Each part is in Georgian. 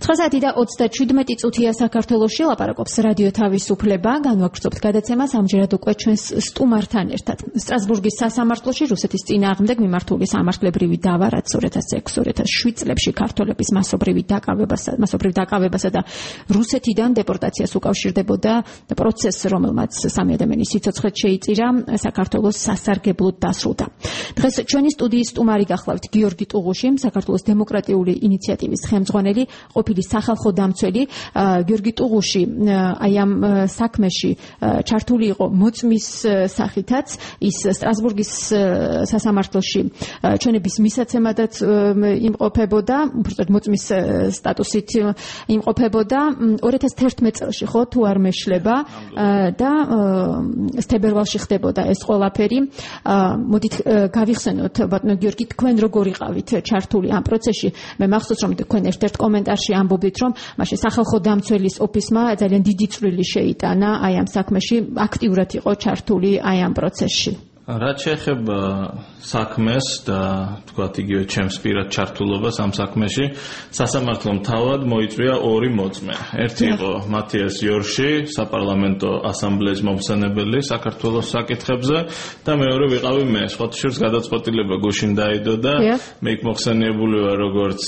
9:27 წუთია საქართველოში ლაპარაკობს რადიო თავისუფლება, განვაგრძობთ გადაცემას ამჯერად უკვე ჩვენს სტუმართან ერთად. სტრასბურგის სასამართლოში რუსეთის წინააღმდეგ მიმართული სამართლებრივი დავა, რაც 2006-2007 წლებში ქართველების მასობრივ დაკავებასა და რუსეთიდან დეპორტაციას უკავშირდებოდა პროცესს, რომელმაც 3 ადამიანის სიცოცხლე შეიწირა, საქართველოს სასარგებლოდ დასრულდა. დღეს ჩვენი სტუდიის სტუმარი გახლავთ გიორგი ტუღუში, საქართველოს დემოკრატიული ინიციატივის ხელმძღვანელი, ყოფილი სახალხო დამცველი. გიორგი ტუღუში აი ამ საქმეში ჩართული იყო მოწმის სახითაც, ის სტრასბურგის სასამართლოში ჩვენების მისაცემადაც იმყოფებოდა, უბრალოდ მოწმის სტატუსით იმყოფებოდა 2011 წელში, ხო, თუ არ მეშლება და თებერვალში ხდებოდა ეს ყველაფერი. მოდით გავიხსენოთ, ბატონო გიორგი, თქვენ როგორ იყავით ჩართული ამ პროცესში? მე მახსოვს, რომ თქვენ ერთ-ერთ კომენტარში ამბობთ, რომ მაშინ სახალხო დამცველის ოფისმა ძალიან დიდი წვლილი შეიტანა აი ამ საქმეში, აქტიურად იყო ჩართული აი ამ პროცესში. რაც შეეხება საქმეს და თქვათ იგივე ჩემს პირად ჩართულობას ამ საქმეში, სასამართლომ თავად მოიწვია 2 მოწმე. ერთი იყო მათიას იორში, საპარლამენტო ასამბლეის მომხსენებელი საქართველოს საკითხებზე და მეორე ვიყავი მე. სხვათა შორის გადაწყვეტილება გუშინ დაიდო და მე იქ მოხსენიებული ვარ როგორც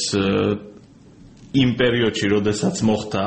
იმ პერიოდში, როდესაც მოხდა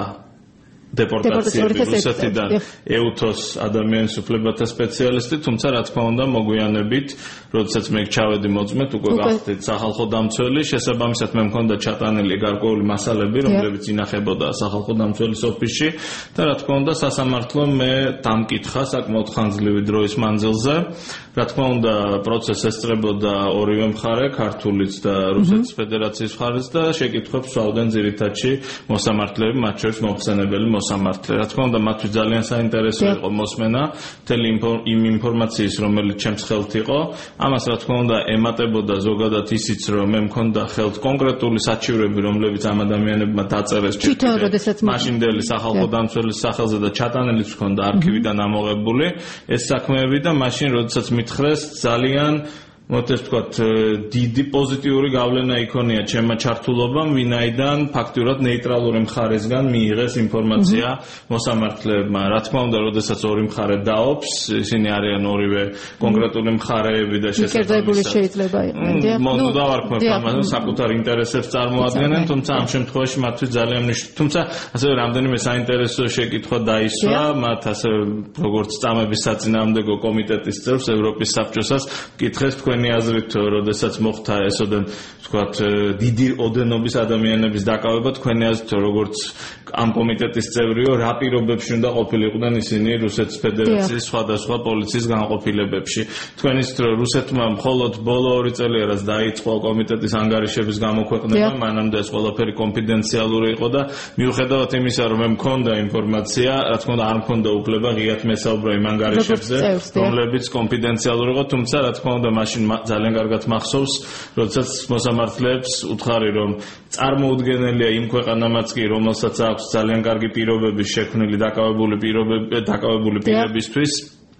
დეპორტაციები რუსეთიდან ეუთოს ადამიანის უფლებათა სპეციალისტი, თუმცა რა თქმა უნდა მოგვიანებით, როდესაც მე ჩავედი მოწმედ, უკვე გახდით სახალხო დამცველი, შესაბამისად მე მქონდა ჩატანილი გარკვეული მასალები, რომლებიც ინახებოდა სახალხო დამცველის ოფისში და რა თქმა უნდა სასამართლომ მე დამკითხა საკმაოდ ხანძლივი დროის მანძილზე. რა თქმა უნდა პროცესს ესწრებოდა ორივე მხარე, ქართულიც და რუსეთის ფედერაციის მხარეს და შეკითხვებს სვავდნენ ძირითადში მოსამართლეები, მათ შორის მომხსენებელი მოსამართლე. რა თქმა უნდა მათთვის ძალიან საინტერესო იყო მოსმენა მთელი იმ ინფორმაციის, რომელიც ჩემს ხელთ იყო. ამას რა თქმა უნდა ემატებოდა ზოგადად ისიც, რომ მე მქონდა ხელთ კონკრეტული საჩივრები, რომლებიც ამ ადამიანებმა დაწერეს მაშინდელი სახალხო დამცველის სახელზე და ჩატანილიც მქონდა არქივიდან ამოღებული ეს საქმეები და მაშინ როდესაც მითხრეს ძალიან მოთეს ვთქვათ დიდი პოზიტიური გავლენა იქონია ჩემმა ჩართულობამ, ვინაიდან ფაქტურად ნეიტრალური მხარესგან მიიღეს ინფორმაცია მოსამართლეებმა. რა თქმა უნდა, როდესაც ორი მხარე დაობს, ისინი არიან ორივე კონკრეტული მხარეები და შესაძლებელი შეიძლება იყოს. ნუ დავარქმევთ ამას, საკუთარ ინტერესებს წარმოადგენენ, თუმცა ამ შემთხვევაში მათთვის ძალიან მნიშვნელოვანია. თუმცა ასევე რამდენიმე საინტერესო შეკითხვა დაისვა, მათ ასე როგორც წამების საწინააღმდეგო კომიტეტის წევრს, ევროპის საბჭოსაც კითხეს თქვენი აზრით, როდესაც მოხდა ესოდენ ვთქვათ დიდი ოდენობის ადამიანების დაკავება, თქვენი აზრით როგორც ამ კომიტეტის წევრიო, რა პირობებში უნდა ყოფილიყვნენ ისინი რუსეთის ფედერაციის სხვადასხვა პოლიციის განყოფილებებში. თქვენ იცით, რომ რუსეთმა მხოლოდ ბოლო 2 წელია დაიწყო კომიტეტის ანგარიშების გამოქვეყნება, მანამდე ეს ყველაფერი კონფიდენციალური იყო და მიუხედავად იმისა, რომ მე მქონდა ინფორმაცია, რა თქმა უნდა არ მქონდა უფლება ღიად მესაუბრა იმ ანგარიშებზე, რომლებიც კონფიდენციალური იყო, თუმცა რა თქმა უნდა მაშინ ძალიან კარგად მახსოვს, როდესაც მოსამართლეებს უთხარი, რომ წარმოუდგენელია იმ ქვეყანამაც კი, რომელსაც აქვს ძალიან კარგი პირობები შექმნილი დაკავებული პირებისთვის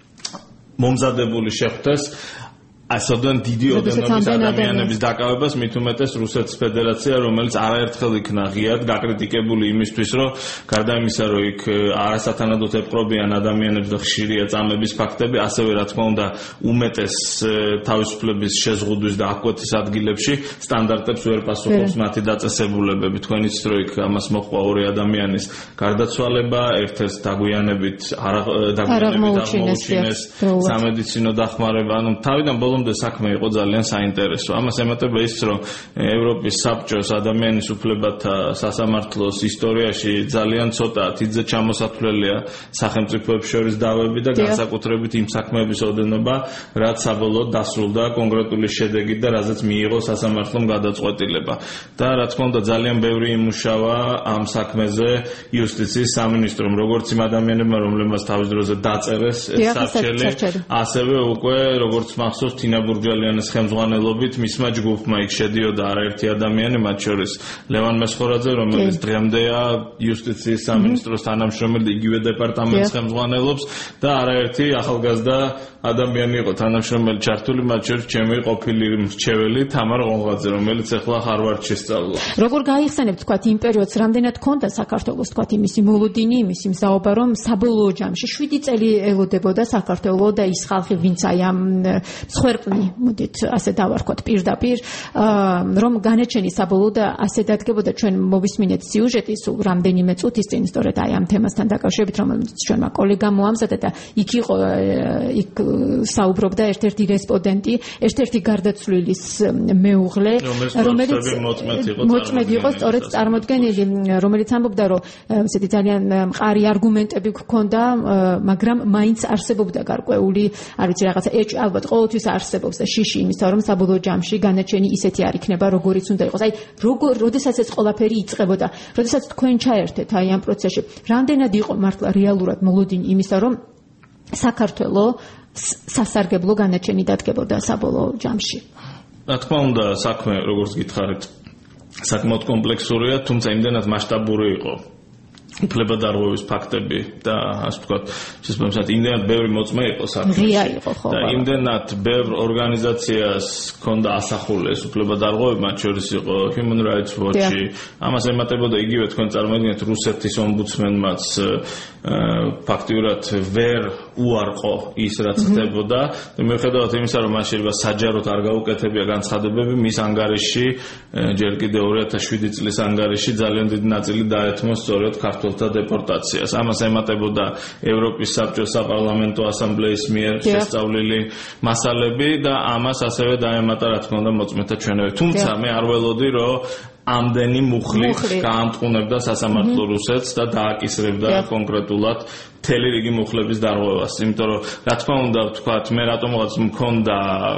მომზადებული შეხვდეს ასოდან დიდი ოდენობის ადამიანების დაკავებას, მით უმეტეს რუსეთის ფედერაცია, რომელიც არაერთხელ იქნა ღიად გაკრიტიკებული იმისთვის, რომ გარდა იმისა, რომ იქ არასათანადოდ ეპყრობიან ადამიანებს და ხშირია წამების ფაქტები, ასევე რა თქმა უნდა უმეტეს თავისუფლების შეზღუდვის და აღკვეთის ადგილებში სტანდარტებს ვერ პასუხობს მათი დაწესებულებები. თქვენ იცით, რომ იქ ამას მოჰყვა 2 ადამიანის გარდაცვალება, ერთ-ერთ დაგვიანებით აღმოუჩინეს სამედიცინო დახმარება, ანუ თავიდან ბოლომდე საქმე იყო ძალიან საინტერესო. ამას ემატება ის, რომ ევროპის საბჭოს ადამიანის უფლებათა სასამართლოს ისტორიაში ძალიან ცოტა თითზე ჩამოსათვლელია სახელმწიფოებს შორის დავები და განსაკუთრებით იმ საქმეების ოდენობა, რაც საბოლოოდ დასრულდა კონკრეტული შედეგით და რაზეც მიიღო სასამართლომ გადაწყვეტილება. და რა თქმა უნდა ძალიან ბევრი იმუშავა ამ საქმეზე იუსტიციის სამინისტრომ, როგორც იმ ადამიანებმა, რომლებმაც თავის დროზე დაწერეს ეს სარჩელი, ასევე უკვე როგორც მახსოვს დინა ბურჯალიანის ხელმძღვანელობით მისმა ჯგუფმა იქ შედიოდა არაერთი ადამიანი, მათ შორის ლევან მესხორაძე, რომელიც დღემდეა იუსტიციის სამინისტროს თანამშრომელი, იგივე დეპარტამენტს ხელმძღვანელობს და არაერთი ახალგაზრდა ადამიანი იყო თანამშრომელი ჩართული, მათ შორის ჩემი ყოფილი მრჩეველი თამარ ყონღაძე, რომელიც ახლა ჰარვარდში სწავლა. როგორ გაიხსენებთ თქვათ იმ პერიოდს, რამდენად ჰქონდა საქართველოს თქვათ იმისი მოლოდინი, იმისი მზაობა, რომ საბოლოო ჯამში 7 წელი ელოდებოდა საქართველო და ის ხალხი, ვინც აი ამ მსხვერპლი, მოდით ასე დავარქვათ პირდაპირ, რომ განაჩენი საბოლოოდ ასე დადგებოდა. ჩვენ მოვისმინეთ სიუჟეტი სულ რამდენიმე წუთის წინ, სწორედ აი ამ თემასთან დაკავშირებით, რომელიც ჩვენმა კოლეგამ მოამზადა და იქ იყო იქ საუბრობდა ერთ-ერთი რესპონდენტი, ერთ-ერთი გარდაცვლილის მეუღლე, რომელიც მოწმედი იყო სწორედ წარმოდგენილი, რომელიც ამბობდა, რომ ესეთი ძალიან მყარი არგუმენტები გქონდა, მაგრამ მაინც არსებობდა გარკვეული, არ ვიცი, რაღაცა ეჭვი ალბათ ყოველთვის არსებობს და შიში იმისა, რომ საბოლოო ჯამში განაჩენი ისეთი არ იქნება, როგორიც უნდა იყოს. აი, როდესაც ეს ყველაფერი იწყებოდა, როდესაც თქვენ ჩაერთეთ აი ამ პროცესში, რამდენად იყო მართლა რეალურად მოლოდინი იმისა, რომ საქართველო სასარგებლო განაჩენი დადგებოდა საბოლოო ჯამში? რა თქმა უნდა, საქმე, როგორც გითხარით, საკმაოდ კომპლექსურია, თუმცა იმდენად მასშტაბური იყო უფლებადარღვევის ფაქტები და ასე ვთქვათ, შესაბამისად იმდენად ბევრი მოწმე იყო საქმეში და იმდენად ბევრ ორგანიზაციას ჰქონდა ასახული ეს უფლებადარღვევები, მათ შორის იყო Human Rights Watch-ი, ამას ემატებოდა იგივე თქვენ წარმოიდგინეთ რუსეთის ომბუდსმენმაც ფაქტიურად ვერ უარყო ის რაც ხდებოდა და მიუხედავად იმისა, რომ მას შეიძლება საჯაროდ არ გაუკეთებია განცხადებები, მის ანგარიშში ჯერ კიდევ 2007 წლის ანგარიშში ძალიან დიდი ნაწილი დაეთმო სწორედ ქართველთა დეპორტაციას. ამას ემატებოდა ევროპის საბჭოს საპარლამენტო ასამბლეის მიერ შესწავლილი მასალები და ამას ასევე დაემატა რა თქმა უნდა მოწმეთა ჩვენები. თუმცა მე არ ველოდი, რომ ამდენი მუხლი გაამტყუნებდა სასამართლო რუსეთს და დააკისრებდა კონკრეტულად მთელი რიგი მუხლების დარღვევას. იმიტომ რომ რა თქმა უნდა ვთქვათ, მე რატომღაც მქონდა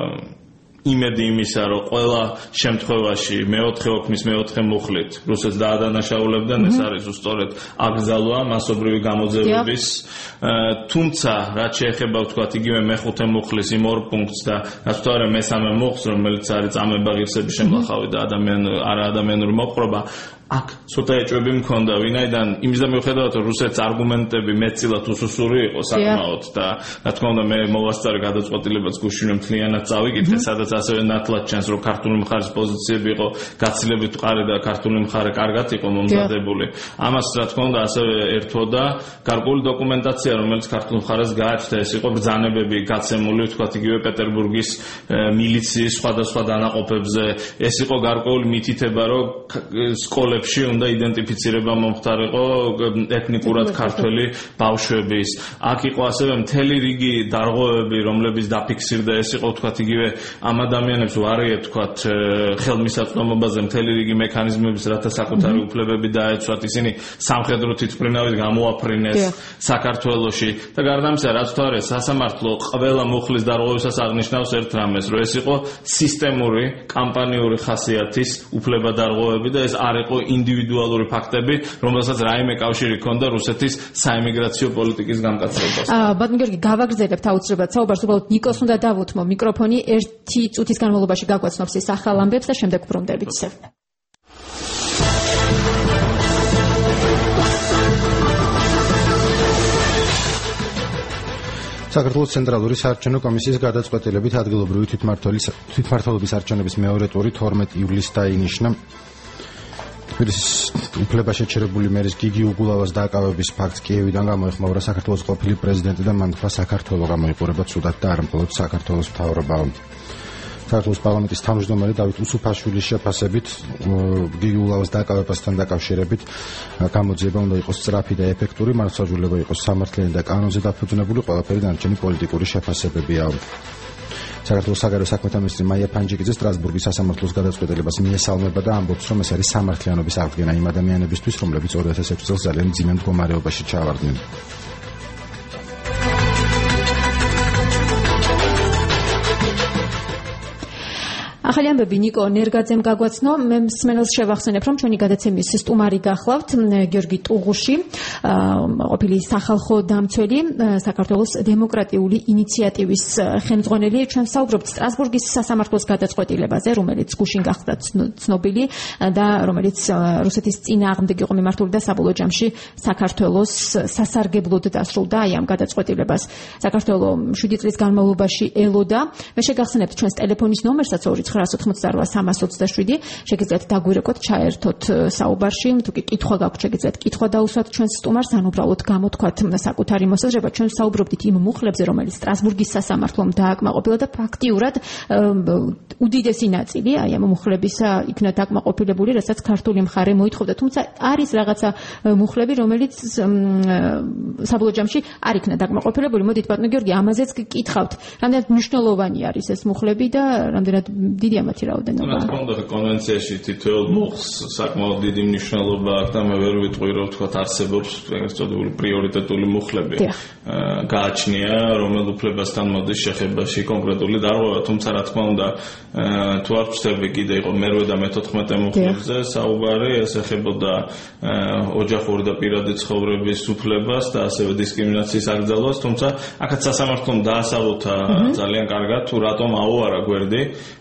იმედი იმისა, რომ ყველა შემთხვევაში მეოთხე ოქმის მეოთხე მუხლით რუსეთს დაადანაშაულებდნენ, ეს არის ზუსტად აკრძალვა მასობრივი გამოძევების. თუმცა რაც შეეხება ვთქვათ იგივე მეხუთე მუხლის იმ ორ პუნქტს და რაც ვთქვათ მესამე მუხლს, რომელიც არის წამება ღირსების შემლახავი და არაადამიანური მოპყრობა, აქ ცოტა ეჭვები მქონდა, ვინაიდან იმის და მიუხედავად, რომ რუსეთს არგუმენტები მეტწილად უსუსური იყო საკმაოდ და რა თქმა უნდა მე მოვასწარე გადაწყვეტილებაც გუშინვე მთლიანად წავიკითხე, სადაც ასევე ნათლად ჩანს, რომ ქართული მხარის პოზიციები იყო გაცილებით მყარი და ქართული მხარე კარგად იყო მომზადებული. ამას რა თქმა უნდა ასევე ერთვოდა გარკვეული დოკუმენტაცია, რომელიც ქართულ მხარეს გააჩნდა, ეს იყო ბრძანებები გაცემული, ვთქვათ იგივე პეტერბურგის მილიციის სხვადასხვა დანაყოფებზე, ეს იყო გარკვეული მითითება, რომ სკოლებში უნდა იდენტიფიცირება მომხდარიყო ეთნიკურად ქართველი ბავშვების. აქ იყო ასევე მთელი რიგი დარღვევები, რომლებიც დაფიქსირდა, ეს იყო ვთქვათ იგივე ამ ადამიანებს ვარიეთ ვთქვათ ხელმისაწვდომობაზე მთელი რიგი მექანიზმების, რათა საკუთარი უფლებები დაეცვათ, ისინი სამხედრო თვითმფრინავით გამოაფრინეს საქართველოში და გარდა ამისა, რაც ვთქვათ, სასამართლო ყველა მუხლის დარღვევისას აღნიშნავს ერთ რამეს, რომ ეს იყო სისტემური კამპანიური ხასიათის უფლებადარღვევები და ეს არ იყო ინდივიდუალური ფაქტები, რომელსაც რაიმე კავშირი ჰქონდა რუსეთის საემიგრაციო პოლიტიკის გამკაცრებას. ბატონ გიორგი, გავაგრძელებთ აუცილებლად საუბარს, უბრალოდ ნიკოს უნდა დავუთმო მიკროფონი, 1 წუთის განმავლობაში გაგვაცნობს ის ახალ ამბებს და შემდეგ ვბრუნდებით. საქართველოს ცენტრალური საარჩევნო კომისიის გადაწყვეტილებით ადგილობრივი თვითმმართველობის არჩევნების მეორე ტური 12 ივლისს დაინიშნა. უფლება შეჩერებული მერის გიგი უგულავას დააკავების ფაქტს კიევიდან გამოეხმაურა საქართველოს ყოფილი პრეზიდენტი და მან თქვა საქართველო გამოიყურება ცუდად და არ მხოლოდ საქართველოს მთავრობა. საქართველოს პარლამენტის თავმჯდომარე დავით უსუფაშვილის შეფასებით გიგი უგულავას დააკავებასთან დაკავშირებით გამოძიება უნდა იყოს სწრაფი და ეფექტური, მართლმსაჯულება იყოს სამართლიანი და კანონზე დაფუძნებული, ყველაფერი დანარჩენი პოლიტიკური შეფასებებია. საქართველოს საგარეო საქმეთა მინისტრი მაია ფანჯიკიძე სტრასბურგის სასამართლოს გადაწყვეტილებას მიესალმება და ამბობს, რომ ეს არის სამართლიანობის აღდგენა იმ ადამიანებისთვის, რომლებიც 2006 წელს ძალიან მძიმე მდგომარეობაში ჩავარდნენ. ახალი ამბები ნიკო ნერგაძემ გაგვაცნო. მე მსმენელს შევახსენებ, რომ ჩვენი გადაცემის სტუმარი გახლავთ გიორგი ტუღუში, ყოფილი სახალხო დამცველი, საქართველოს დემოკრატიული ინიციატივის ხელმძღვანელი. ჩვენ საუბრობთ სტრასბურგის სასამართლოს გადაწყვეტილებაზე, რომელიც გუშინ გახდა ცნობილი და რომელიც რუსეთის წინააღმდეგ იყო მიმართული და საბოლოო ჯამში საქართველოს სასარგებლოდ დასრულდა აი ამ გადაწყვეტილებას. საქართველოს 7 წლის განმავლობაში ელოდა. მე შეგახსენებთ ჩვენს ტელეფონის ნომერსაც 2998327. შეგიძლიათ დაგვირეკოთ, ჩაერთოთ საუბარში. თუ კი კითხვა გაქვთ, შეგიძლიათ კითხვა დაუსვათ ჩვენს სტუმარს, ან უბრალოდ გამოთქვათ საკუთარი მოსაზრება. ჩვენ საუბრობდით იმ მუხლებზე, რომელიც სტრასბურგის სასამართლომ დააკმაყოფილა და ფაქტიურად უდიდესი ნაწილი აი ამ მუხლებისა იქნა დაკმაყოფილებული, რასაც ქართული მხარე მოითხოვდა. თუმცა არის რაღაცა მუხლები, რომელიც საბოლოო ჯამში არ იქნა დაკმაყოფილებული. მოდით ბატონო გიორგი, ამაზეც გკითხავთ. რამდენად მნიშვნელოვანი არის ეს მუხლები და რამდენად დიდია მათი რაოდენობა? რა თქმა უნდა, კონვენციაში თითოეულ მუხლს საკმაოდ დიდი მნიშვნელობა აქვს და მე ვერ ვიტყვი, რომ თქვა არსებობს ეგრეთ წოდებული პრიორიტეტული მუხლები. გააჩნია, რომელ უფლებასთან მოდის შეხებაში კონკრეტული დარღვევა, თუმცა რა თქმა უნდა, თუ არ ვწდები, კიდე იყო მე-8 და მე-14 მუხლებზე საუბარი, ეს ეხებოდა ოჯახური და პირადი ცხოვრების უფლებას და ასევე დისკრიმინაციის აკრძალვას, თუმცა აქაც სასამართლომ დაასაბუთა ძალიან კარგად, თუ რატომ აუარა გვერდი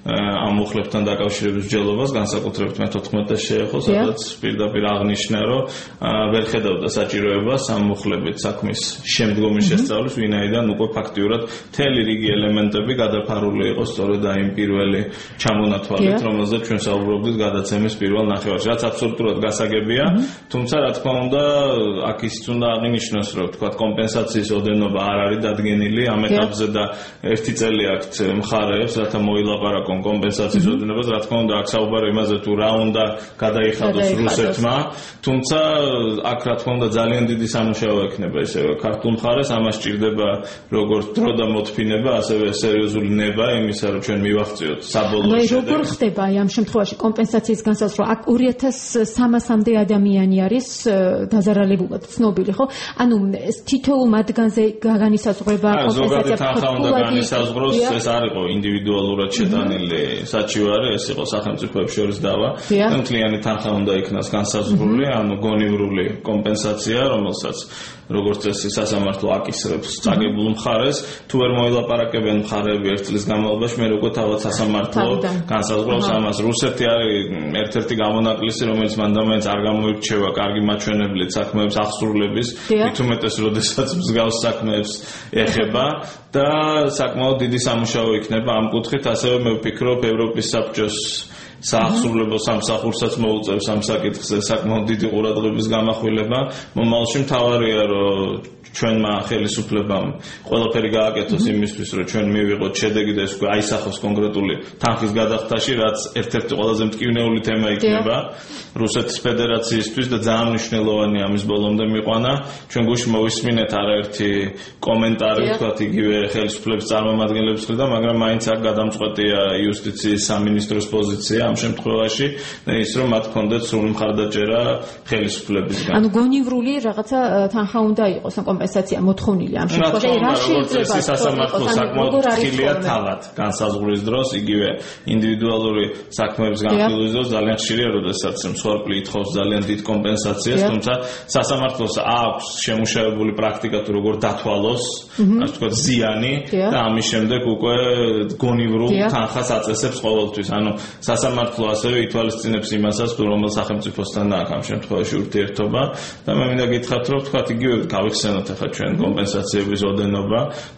ამ მუხლებთან დაკავშირების მსჯელობას, განსაკუთრებით მე-14-ს შეეხო, სადაც პირდაპირ აღნიშნა, რომ ვერ ხედავდა საჭიროებას ამ მუხლებით საქმის შემდგომი შესწავლის, ვინაიდან უკვე ფაქტიურად მთელი რიგი ელემენტები გადაფარული იყო სწორედ იმ პირველი ჩამონათვალით, რომელზეც ჩვენ საუბრობდით გადაცემის პირველ ნახევარში, რაც აბსოლუტურად გასაგებია, თუმცა რა თქმა უნდა, აქ ისიც უნდა აღინიშნოს, რომ თქვა კომპენსაციის ოდენობა არ არის დადგენილი ამ ეტაპზე და 1 წელი აქვთ მხარეებს, რათა მოილაპარაკონ კომპენსაციის ოდენობას, რა თქმა უნდა, აქ საუბარი იმაზე, თუ რა უნდა გადაიხადოს რუსეთმა, თუმცა აქ რა თქმა უნდა ძალიან დიდი სამუშაო ექნება ისევე ქართულ მხარეს, ამას სჭირდება როგორც დრო და მოთფინება, ასევე სერიოზული ნება იმისა, რომ ჩვენ მივახციოთ საბოლოო შედეგს. როგორ ხდება აი ამ შემთხვევაში კომპენსაციის განსაზღვრა? აქ 2300-მდე ადამიანი არის დაზარალებულად ცნობილი, ხო? ანუ ეს თითოეულ მათგანზე განისაზღვრება კომპენსაცია უნდა განისაზღვროს, ეს არ იყო ინდივიდუალურად შეტანილი საჩივარი, ეს იყო სახელმწიფოებს შორის დავა. მთლიანი თანხა უნდა იქნას განსაზღვრული, ანუ გონივრული კომპენსაცია, რომელსაც როგორც წესი სასამართლო აკისრებს წაგებულ მხარეს, თუ ვერ მოილაპარაკებენ მხარეები 1 წლის განმავლობაში, მე როგორ თავად სასამართლო განსაზღვრავს ამას. რუსეთი არის ერთ-ერთი გამონაკლისი, რომელიც მანდამაინც არ გამოირჩევა კარგი მაჩვენებლით საქმეების აღსრულების, მით უმეტეს, როდესაც მსგავს საქმეებს ეხება და საკმაოდ დიდი სამუშაო იქნება ამ კუთხით, ასევე მე ვფიქრობ ევროპის საბჭოს საახსრულებო სამსახურსაც მოუწევს ამ საკითხზე საკმაოდ დიდი ყურადღების გამახვილება. მომავალში მთავარია, რომ ჩვენმა ხელისუფლებამ ყველაფერი გააკეთოს იმისთვის, რომ ჩვენ მივიღოთ შედეგი და ეს უკვე აისახოს კონკრეტული თანხის გადახდაში, რაც ერთ-ერთი ყველაზე მტკივნეული თემა იქნება რუსეთის ფედერაციისთვის და ძალიან მნიშვნელოვანია ამის ბოლომდე მიყვანა. ჩვენ გუშინ მოვისმინეთ არაერთი კომენტარი, ვთქვათ, იგივე ხელისუფლების წარმომადგენლების მხრიდან, მაგრამ მაინც აქ გადამწყვეტია იუსტიციის სამინისტროს პოზიცია ამ შემთხვევაში და ის, რომ მათ ჰქონდეთ სრული მხარდაჭერა ხელისუფლებისგან. ანუ გონივრული რაღაცა თანხა უნდა იყოს, ან კომპენსაცია მოთხოვნილი ამ შემთხვევაში, რა შეიძლება სასამართლო საკმაოდ ხილია თავად განსაზღვრის დროს, იგივე ინდივიდუალური საქმეების განხილვის დროს ძალიან ხშირია, როდესაც მსხვერპლი ითხოვს ძალიან დიდ კომპენსაციას, თუმცა სასამართლოს აქვს შემუშავებული პრაქტიკა თუ როგორ დათვალოს, ასე ვთქვათ, ზიანი და ამის შემდეგ უკვე გონივრულ თანხას აწესებს ყოველთვის. ანუ სასამართლო ასევე ითვალისწინებს იმასაც, თუ რომელ სახელმწიფოსთან აქვს ამ შემთხვევაში ურთიერთობა და მე მინდა გითხრათ, რომ ვთქვათ, იგივე გავიხსენოთ ახლა ჩვენ კომპენსაციების ოდენობა,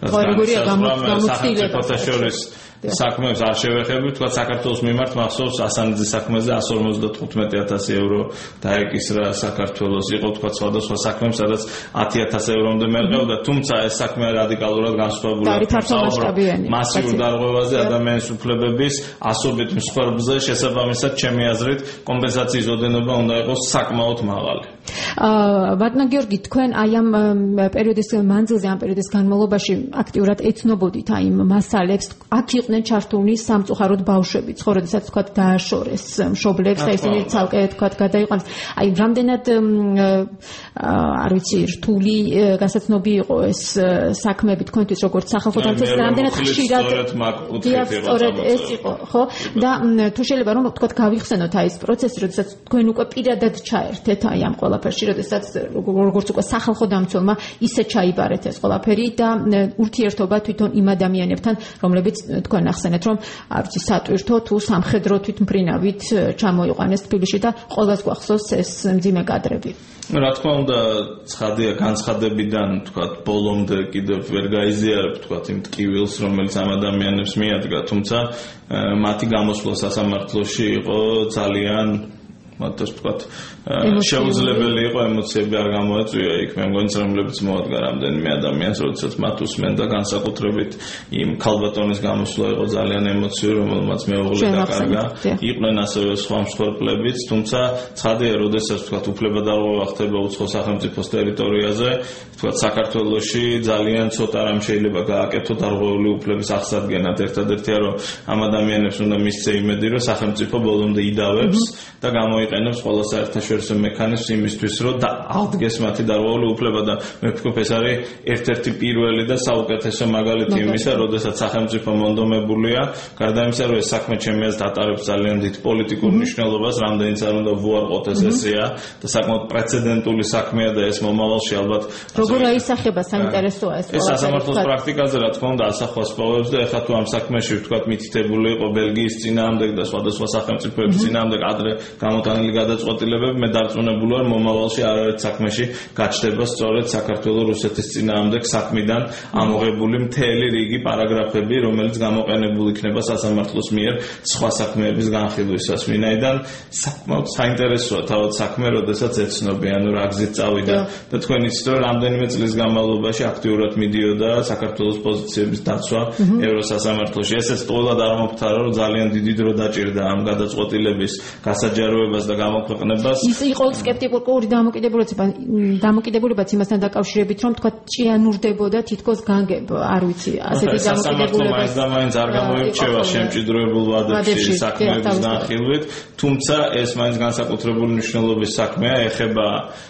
რაც სახელმწიფოთა შორის საქმეებს არ შევეხები, თქვა საქართველოს მიმართ მახსოვს ასანიძის საქმეზე 155,000 евро დაეკისრა საქართველოს, იყო თქვა სხვადასხვა საქმეებს, სადაც 10,000 ევრომდე მერყევდა, თუმცა ეს საქმე რადიკალურად განსხვავებული არის. მასიურ დარღვევაზე, ადამიანის უფლებების ასობით მსხვერპლზე, შესაბამისად, ჩემი აზრით, კომპენსაციის ოდენობა უნდა იყოს საკმაოდ მაღალი. ბატონო გიორგი, თქვენ აი ამ პერიოდის მანძილზე, ამ პერიოდის განმავლობაში აქტიურად ეცნობოდით აი იმ მასალებს, აქ იყვნენ ჩართულნი სამწუხაროდ ბავშვებიც, ხო, როდესაც თქვა დააშორეს მშობლებს და ისინი ცალკე თქვა გადაიყვანეს. აი რამდენად არ ვიცი, რთული გასაცნობი იყო ეს საქმეები თქვენთვის როგორც სახალხო დამცველს, რამდენად ხშირად სწორედ ეს იყო, ხო? და თუ შეიძლება რომ თქვა გავიხსენოთ აი ეს პროცესი, როდესაც თქვენ უკვე პირადად ჩაერთეთ აი ამ ყველაფერში, როდესაც როგორც უკვე სახალხო დამცველმა ისე ჩაიბარეთ ეს ყველაფერი და ურთიერთობა თვითონ იმ ადამიანებთან, რომლებიც თქვენ ახსენეთ, რომ არ ვიცი, სატვირთო თუ სამხედრო თვითმფრინავით ჩამოიყვანეს თბილისში და ყველას გვახსოვს ეს მძიმე კადრები. რა თქმა უნდა, ცხადია განცხადებიდან, თქვა, ბოლომდე კიდევ ვერ გაიზიარებ, თქვა, იმ ტკივილს, რომელიც ამ ადამიანებს მიადგა, თუმცა მათი გამოსვლა სასამართლოში იყო ძალიან მათთვის ვთქვათ, შეუძლებელი იყო ემოციები არ გამოეწვია იქ. მე მგონი რომლებიც მოადგა რამდენიმე ადამიანს, როდესაც მათ უსმენ და განსაკუთრებით იმ ქალბატონის გამოსვლა იყო ძალიან ემოციური, რომელმაც მეუღლე დაკარგა. იყვნენ ასევე სხვა მსხვერპლებიც, თუმცა ცხადია, როდესაც ვთქვათ, უფლებადარღვევა ხდება უცხო სახელმწიფოს ტერიტორიაზე, ვთქვათ, საქართველოში ძალიან ცოტა რამ შეიძლება გააკეთოთ დარღვეული უფლების აღსადგენად. ერთადერთია, რომ ამ ადამიანებს უნდა მისცე იმედი, რომ სახელმწიფო ბოლომდე იდავებს და გამოიყენებს ყველა საერთაშორისო მექანიზმს იმისთვის, რომ აღდგეს მათი დარღვეული უფლება და მე ვფიქრობ, ეს არის ერთ-ერთი პირველი და საუკეთესო მაგალითი იმისა, როდესაც სახელმწიფო მონდომებულია, გარდა იმისა, რომ ეს საქმე ჩემი აზრით ატარებს ძალიან დიდ პოლიტიკურ მნიშვნელობას, რამდენიც არ უნდა ვუარყოთ ეს ესეა და საკმაოდ პრეცედენტული საქმეა და ეს მომავალში ალბათ როგორ აისახება საინტერესოა ეს ეს სასამართლოს პრაქტიკაზე, რა თქმა უნდა, ასახვას პოვებს და ეხლა თუ ამ საქმეში ვთქვათ, მითითებული იყო ბელგიის წინააღმდეგ და სხვადასხვა სახელმწიფოების წინააღმდეგ ადრე გამოტანილი გადაწყვეტილებები, მე დარწმუნებული ვარ, მომავალში არაერთ საქმეში გაჩნდება სწორედ საქართველოს-რუსეთის წინააღმდეგ საქმიდან ამოღებული მთელი რიგი პარაგრაფები, რომელიც გამოყენებული იქნება სასამართლოს მიერ სხვა საქმეების განხილვისას. ვინაიდან საკმაოდ საინტერესოა თავად საქმე, როდესაც ეცნობი, ანუ რა გზით წავიდა და თქვენ იცით, რომ რამდენიმე წლის განმავლობაში აქტიურად მიდიოდა საქართველოს პოზიციების დაცვა ევროსასამართლოში. ესეც ყოველად არ მომხდარა, რომ ძალიან დიდი დრო დაჭირდა ამ გადაწყვეტილების გასაჯაროებას და გამოქვეყნებას. ის იყო სკეპტიკური დამოკიდებულებაც იმასთან დაკავშირებით, რომ თქვა ჭიანურდებოდა თითქოს განგებ, არ ვიცი, ასეთი დამოკიდებულებას და მაინც არ გამოირჩევა შემჭიდროებულ ვადებში საქმეების განხილვით, თუმცა ეს მაინც განსაკუთრებული მნიშვნელობის საქმეა, ეხება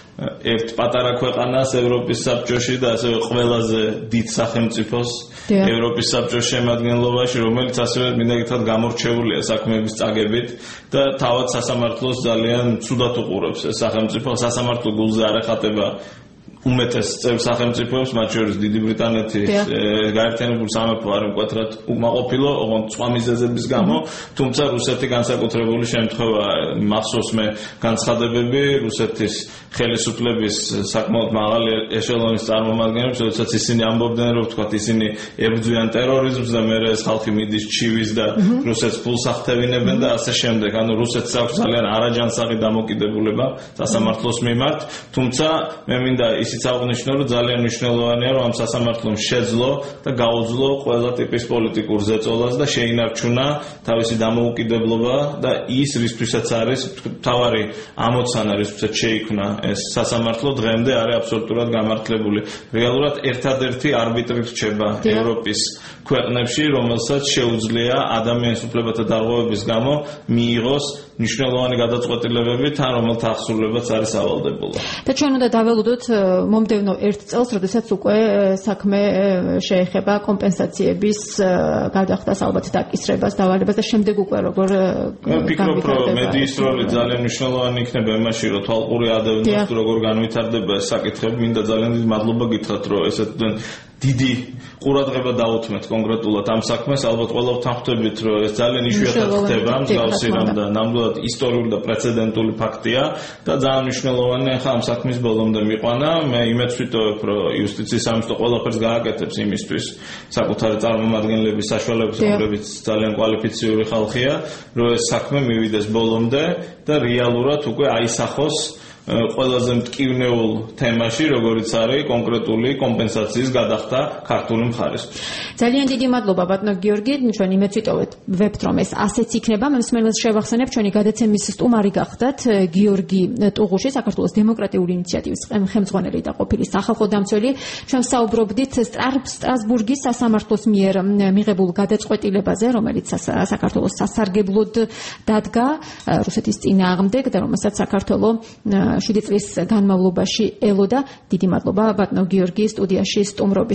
ერთ პატარა ქვეყანას ევროპის საბჭოში და ასევე ყველაზე დიდ სახელმწიფოს ევროპის საბჭოს შემადგენლობაში, რომელიც ასევე მინდა გითხრათ გამორჩეულია საქმეების წაგებით და თავად სასამართლოს ძალიან ცუდად უყურებს ეს სახელმწიფო. სასამართლო გულზე არ ეხატება უმეტეს წევრ სახელმწიფოებს, მათ შორის დიდი ბრიტანეთის გაერთიანებული სამეფო არ მკვეთრად უმაყოფილო, ოღონდ სხვა მიზეზების გამო, თუმცა რუსეთი განსაკუთრებული შემთხვევა, მახსოვს მე განცხადებები რუსეთის ხელისუფლების საკმაოდ მაღალი ეშელონის წარმომადგენლებს, როდესაც ისინი ამბობდნენ, რომ ვთქვათ, ისინი ებრძვიან ტერორიზმს და მე ეს ხალხი მიდის ჩივის და რუსეთს ფულს ახტევინებენ და ასე შემდეგ. ანუ რუსეთს აქვს ძალიან არაჯანსაღი დამოკიდებულება სასამართლოს მიმართ, თუმცა მე მინდა ისიც აღნიშნო, რომ ძალიან მნიშვნელოვანია, რომ ამ სასამართლომ შეძლო და გაუძლო ყველა ტიპის პოლიტიკურ ზეწოლას და შეინარჩუნა თავისი დამოუკიდებლობა და ის რისთვისაც არის მთავარი ამოცანა, რისთვისაც შეიქმნა ეს სასამართლო, დღემდე არის აბსოლუტურად გამართლებული. რეალურად ერთადერთი არბიტრი რჩება ევროპის ქვეყნებში, რომელსაც შეუძლია ადამიანის უფლებათა დარღვევების გამო მიიღოს მნიშვნელოვანი გადაწყვეტილებები, თან რომელთა აღსრულებაც არის ავალდებულო. და ჩვენ უნდა დაველოდოთ მომდევნო ერთ წელს, როდესაც უკვე საქმე შეეხება კომპენსაციების გადახდას, ალბათ დაკისრებას, დავალებას და შემდეგ უკვე როგორ ვფიქრობ, რომ მედიის როლი ძალიან მნიშვნელოვანი იქნება იმაში, რომ თვალყური ადევნოს როგორ განვითარდება ეს საკითხები. მინდა ძალიან დიდი მადლობა გითხრათ, რომ ესეთ დიდი ყურადღება დაუთმეთ კონკრეტულად ამ საქმეს. ალბათ ყველა ვთანხმდებით, რომ ეს ძალიან იშვიათად ხდება, მსგავსი რამ და ნამდვილად ისტორიული და პრეცედენტული ფაქტია და ძალიან მნიშვნელოვანია ახლა ამ საქმის ბოლომდე მიყვანა. მე იმედს ვიტოვებ, რომ იუსტიციის სამინისტრო ყველაფერს გააკეთებს იმისთვის საკუთარი წარმომადგენლების საშუალებით, რომლებიც ძალიან კვალიფიციური ხალხია, რომ ეს საქმე მივიდეს ბოლომდე და რეალურად უკვე აისახოს ყველაზე მტკივნეულ თემაში, როგორც არის კონკრეტული კომპენსაციის გადახდა ქართული მხარისთვის. ძალიან დიდი მადლობა ბატონო გიორგი, ჩვენი მეცვიტოვეთ ვებთ რომ ეს ასეც იქნება. მსმენელს შევახსენებ, ჩვენი გადაცემის სტუმარი გახდათ გიორგი ტუღუში, საქართველოს დემოკრატიული ინიციატივის ხელმძღვანელი და ყოფილი სახალხო დამცველი. ჩვენ საუბრობდით სტრასბურგის სასამართლოს მიერ მიღებულ გადაწყვეტილებაზე, რომელიც საქართველოს სასარგებლოდ დადგა რუსეთის წინააღმდეგ და რომელსაც საქართველოს 7 წლის განმავლობაში ელოდა. დიდი მადლობა ბატონო გიორგი სტუდიაში სტუმრობის